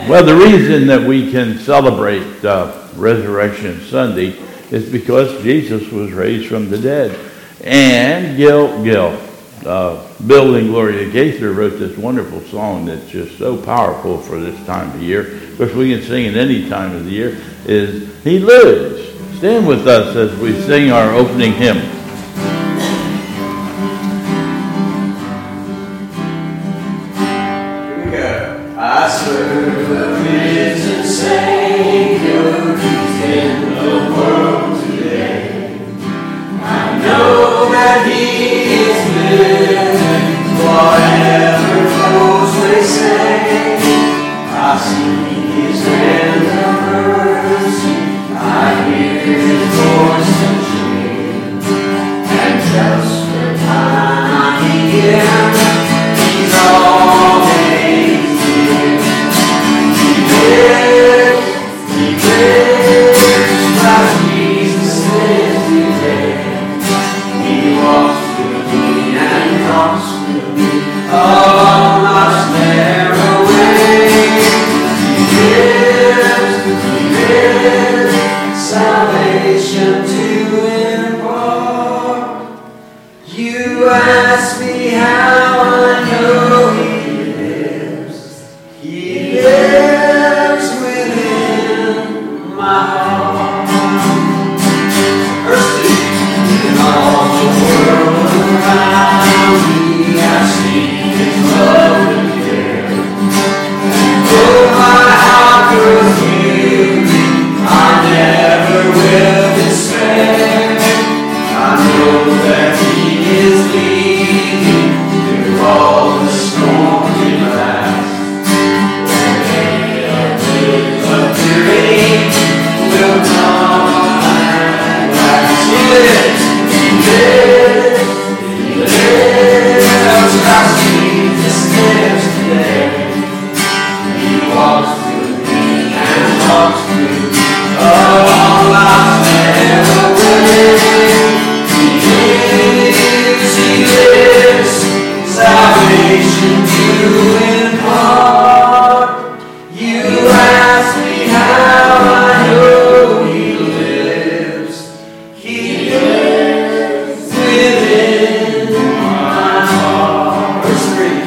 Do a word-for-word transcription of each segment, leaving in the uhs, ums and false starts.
Well, the reason that we can celebrate uh, Resurrection Sunday is because Jesus was raised from the dead. And Gil, Gil uh, Bill and Gloria Gaither wrote this wonderful song that's just so powerful for this time of year, which we can sing at any time of the year, is He Lives. Stand with us as we sing our opening hymn. Here we go. I serve the risen Savior who's in the world today. I know that He is living, whatever foes may say. I see His hand of mercy, I hear His voice and cheer, and just the time He gives, He's always here. He lives, He lives, like Jesus lives today. He walks with me and talks with me along life's narrow way. He lives, He lives, salvation to impart. You ask me how I know He lives. He lives within my heart. Verse two. In all the world around me, I see His love and care. And though my heart grows weary, I never will despair. I know that He is leading through all the stormy paths. The day will come and last. He lives, He lives, He lives. Christ Jesus lives today. He walks with me and talks with me along life's narrow way. He lives, He lives, salvation to impart. You ask me how I know He lives. He lives within my heart. Verse three.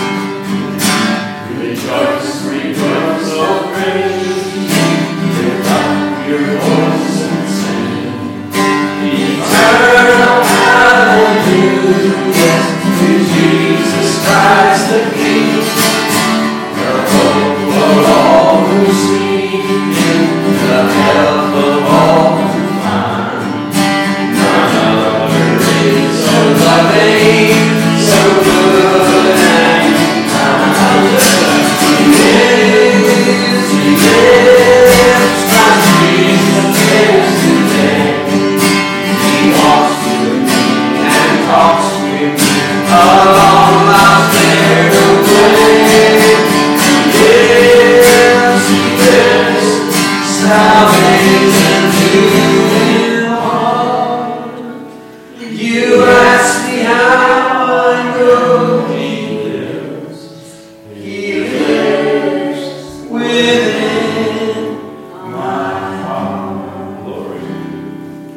Rejoice, rejoice, oh praise, lift up your voice and sing. Eternal hallelujah to Jesus Christ the King, the hope for all who seek Him, the help of all who find. None other is so loving, so good and kind. He lives, He lives, Christ Jesus lives today. He walks with me and talks with me along life's narrow way. He lives, He lives, salvation to impart. You ask me how I know